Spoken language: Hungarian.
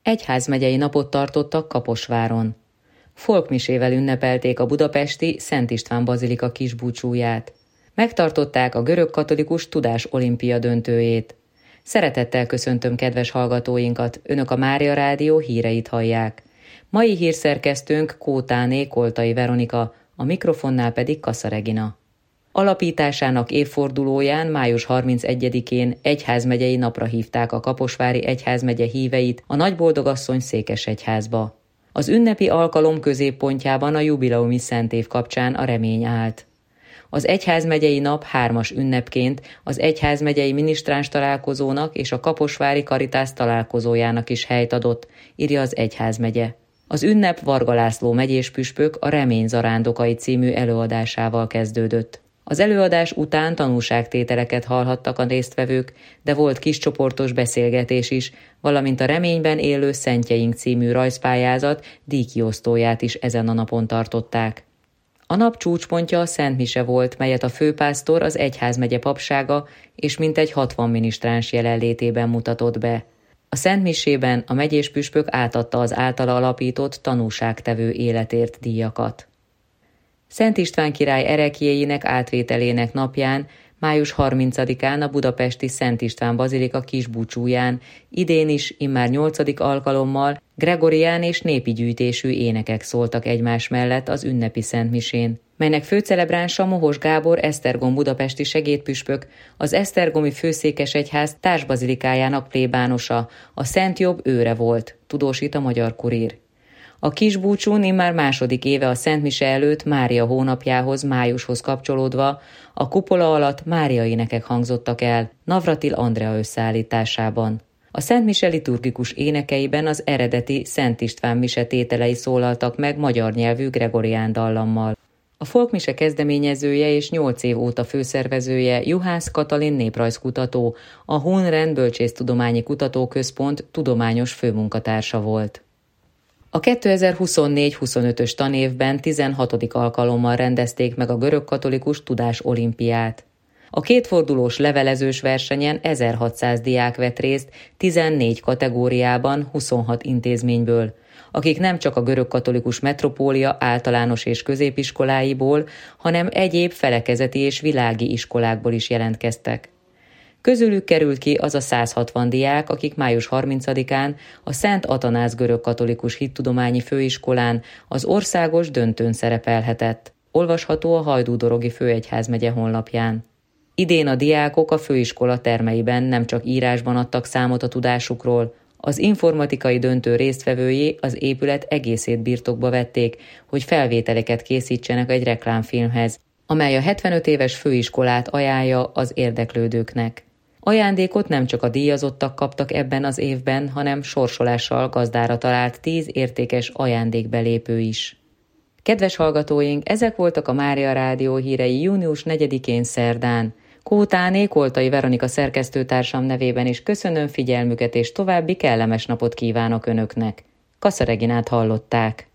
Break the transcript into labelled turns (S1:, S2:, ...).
S1: Egyházmegyei napot tartottak Kaposváron. Folkmisével ünnepelték a budapesti Szent István bazilika kisbúcsúját. Megtartották a görögkatolikus Tudás Olimpia döntőjét. Szeretettel köszöntöm kedves hallgatóinkat, Önök a Mária Rádió híreit hallják. Mai hírszerkesztőnk Kótáné Koltai Veronika, a mikrofonnál pedig Kassa Regina. Alapításának évfordulóján május 31-én egyházmegyei napra hívták a Kaposvári egyházmegye híveit a Nagyboldogasszony székesegyházba. Az ünnepi alkalom középpontjában a jubileumi szentév kapcsán a remény állt. Az egyházmegyei nap 3-as ünnepként az egyházmegyei minisztráns találkozónak és a Kaposvári Karitász találkozójának is helyt adott, írja az egyházmegye. Az ünnep Varga László megyés püspök a Remény zarándokai című előadásával kezdődött. Az előadás után tanúságtételeket hallhattak a résztvevők, de volt kiscsoportos beszélgetés is, valamint a Reményben élő Szentjeink című rajzpályázat díjkiosztóját is ezen a napon tartották. A nap csúcspontja a Szent Mise volt, melyet a főpásztor az egyházmegye papsága és mintegy 60 minisztráns jelenlétében mutatott be. A Szent Misében a megyés püspök átadta az általa alapított tanúságtevő életért díjakat. Szent István király ereklyéinek átvételének napján, május 30-án a budapesti Szent István bazilika kisbúcsúján, idén is immár 8. alkalommal gregorián és népi gyűjtésű énekek szóltak egymás mellett az ünnepi szentmisén, melynek főcelebránsa Mohos Gábor esztergom budapesti segédpüspök, az esztergomi főszékesegyház társbazilikájának plébánosa, a Szent Jobb őre volt, tudósít a Magyar Kurír. A kisbúcsún immár 2. éve a Szent Mise előtt Mária hónapjához, májushoz kapcsolódva a kupola alatt Mária énekek hangzottak el Navratil Andrea összeállításában. A Szent Mise liturgikus énekeiben az eredeti Szent István mise tételei szólaltak meg magyar nyelvű gregorián dallammal. A folkmise kezdeményezője és 8 év óta főszervezője Juhász Katalin néprajzkutató, a Hun-Ren Bölcsésztudományi Kutatóközpont tudományos főmunkatársa volt. A 2024-25-ös tanévben 16. alkalommal rendezték meg a görögkatolikus Tudás Olimpiát. A kétfordulós levelezős versenyen 1600 diák vett részt 14 kategóriában 26 intézményből, akik nem csak a görögkatolikus metropólia általános és középiskoláiból, hanem egyéb felekezeti és világi iskolákból is jelentkeztek. Közülük került ki az a 160 diák, akik május 30-án a Szent Atanáz görögkatolikus hittudományi főiskolán az országos döntőn szerepelhetett. Olvasható a Hajdúdorogi főegyházmegye honlapján. Idén a diákok a főiskola termeiben nem csak írásban adtak számot a tudásukról, az informatikai döntő résztvevői az épület egészét birtokba vették, hogy felvételeket készítsenek egy reklámfilmhez, amely a 75 éves főiskolát ajánlja az érdeklődőknek. Ajándékot nem csak a díjazottak kaptak ebben az évben, hanem sorsolással gazdára talált 10 értékes ajándékbelépő is. Kedves hallgatóink, ezek voltak a Mária Rádió hírei június 4-én szerdán. Kótáné Koltai Veronika szerkesztőtársam nevében is köszönöm figyelmüket, és további kellemes napot kívánok Önöknek. Kassa Reginát hallották.